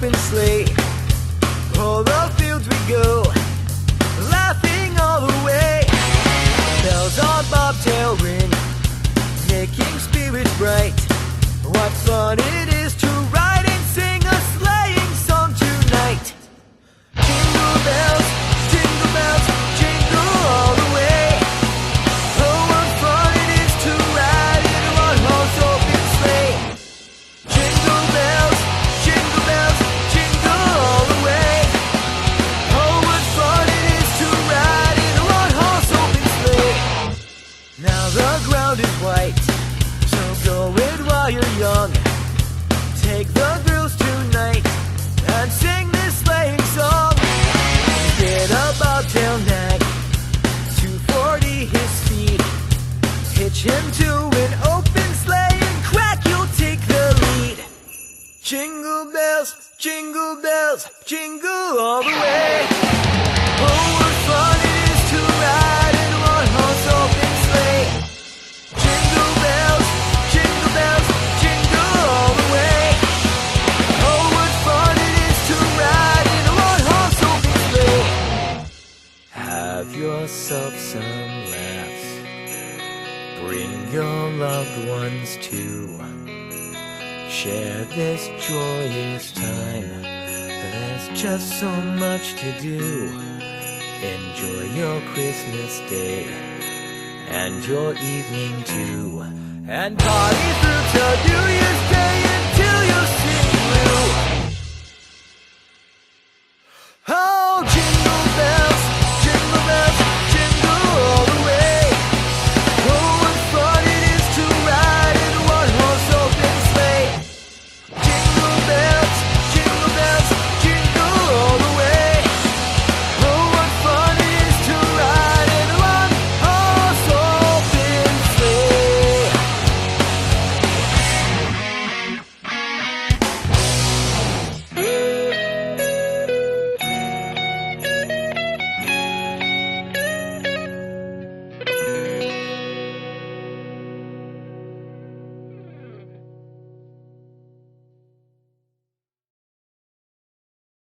open sleigh. All the fields we go, laughing all the way. Bells on bobtail ring, making spirits bright. What fun it is to ride and sing a sleighing song tonight. Jingle bells, jingle all the way. Oh, what fun it is to ride in a one-horse open sleigh. Jingle bells, jingle all the way. Oh, what fun it is to ride in a one-horse open sleigh. Now the ground is white, so go it while you're young. Take the thrills tonight and sing this sleighing song. Get a bobtail nag, 240 his speed. Hitch him to an open sleigh and crack, you'll take the lead. Jingle bells, jingle all the way. Oh, what fun it is to ride in a one-horse open sleigh. Jingle bells, jingle all the way. Oh, what fun it is to ride in a one-horse open sleigh. Have yourself some laughs, bring your loved ones too. Share this joyous time, there's just so much to do. Enjoy your Christmas day and your evening too, and party through till New Year's.